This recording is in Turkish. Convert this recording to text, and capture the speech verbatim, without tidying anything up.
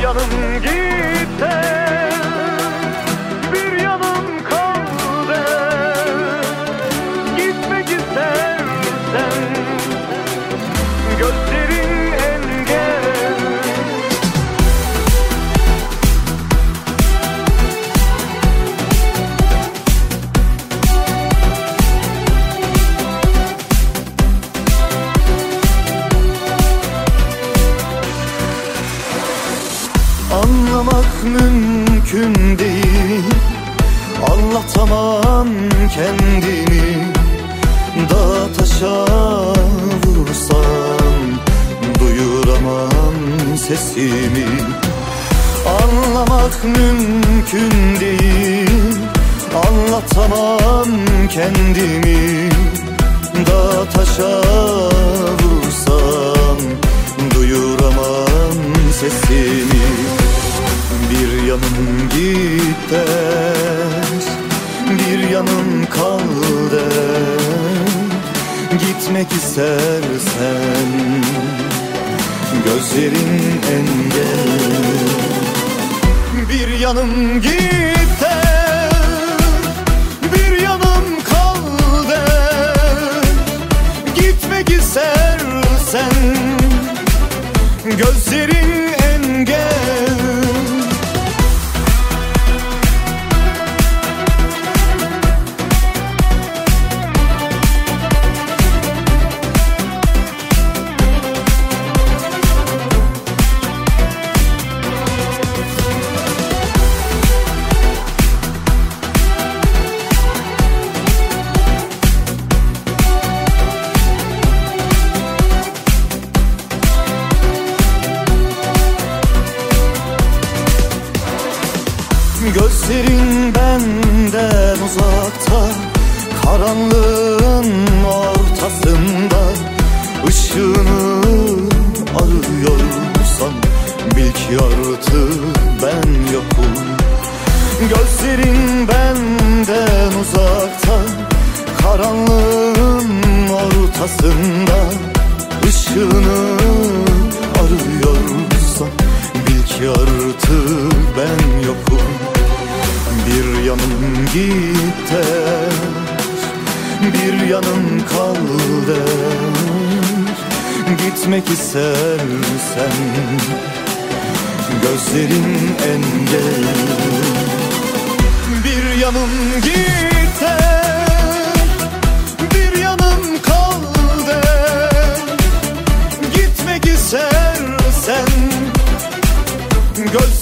yanım gitti, bir yanım kaldı. Gitmek istersen gözlerin engel. Anlamak mümkün değil, anlatamam kendimi. Dağa taşa vursam duyuramam sesimi. Anlamak mümkün değil, anlatamam kendimi. Dağa taşa vursam duyuramam sesimi. Bir yanım gider, bir yanım kaldı. Gitmek istersen gözlerin engel. Bir yanım gider, bir yanım kaldı. Gitmek istersen gözlerin engel. Gözlerin benden uzakta, karanlığın ortasında. Işığını arıyorsan bil ki artık ben yokum. Gözlerin benden uzakta, karanlığın ortasında. Işığını arıyorsan bil ki artık ben yokum. Bir yanım gider, bir yanım kaldı. Gitmek istersen gözlerin engel. Bir yanım gider, bir yanım kaldı. Gitmek istersen göz